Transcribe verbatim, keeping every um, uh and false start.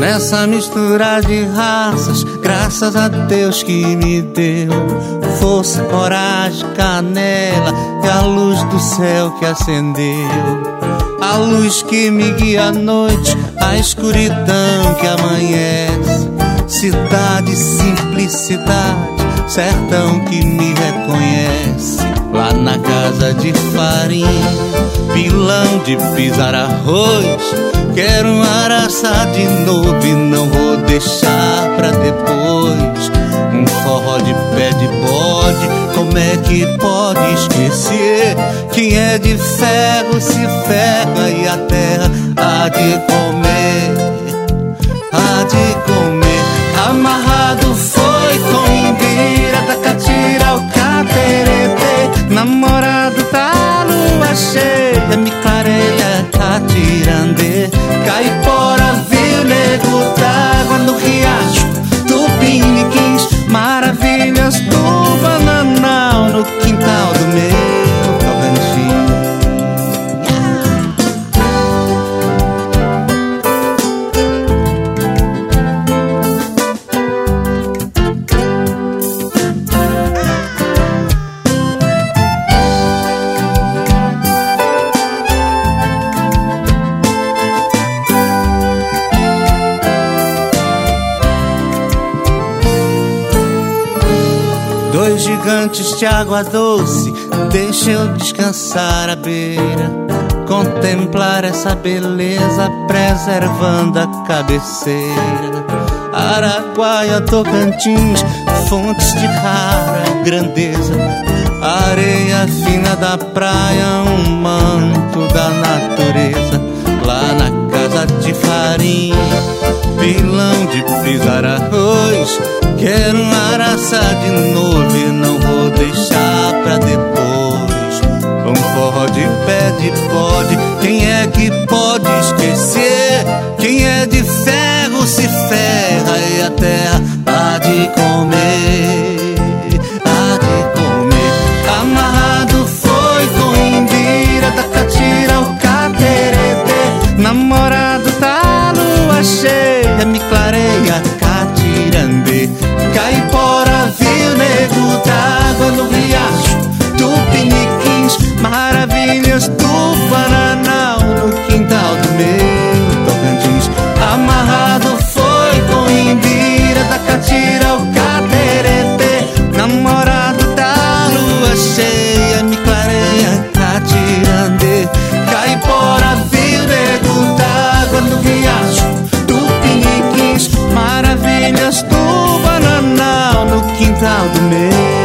Nessa mistura de raças, graças a Deus que me deu força, coragem, canela e a luz do céu que acendeu. A luz que me guia à noite, a escuridão que amanhece. Cidade, simplicidade, sertão que me reconhece. Lá na casa de farinha, pilão de pisar arroz. Quero um araçá de novo e não vou deixar pra depois. Um forró de pé de bode, como é que pode esquecer? Quem é de ferro se ferra e a terra há de comer, há de comer. Amarrado foi com imbira, da catira ao caterete. Namorado da lua cheia, me clareia catirandê. Caipora, viu, nego d'água no riacho, Tupiniquins, maravilhas do bananal no quintal do meu Tocantins. Dois gigantes de água doce, deixa eu descansar à beira, contemplar essa beleza preservando a cabeceira. Araguaia, Tocantins, fontes de rara grandeza. Areia fina da praia, um manto da natureza. Lá na casa de farinha, pilão de pisar arroz. Quero um araçá de novo e não vou deixar pra depois. Um forró de pé de bode, quem é que pode esquecer? Quem é de ferro se ferra e a terra há de comer, há de comer. Amarrado foi com imbira, da catira ao caterete. Namorado da lua cheia, me clareia catirandê. Caipora, viu, nego d'água no riacho, Tupiniquins, maravilhas do Bananal no quintal do meu Tocantins. Amarrado foi com imbira, da catira ao caterete. Namorado da lua cheia, me clareia catirandê. Caipora, viu, nego d'água no riacho, Tupiniquins, maravilhas do Bananal no quintal do meu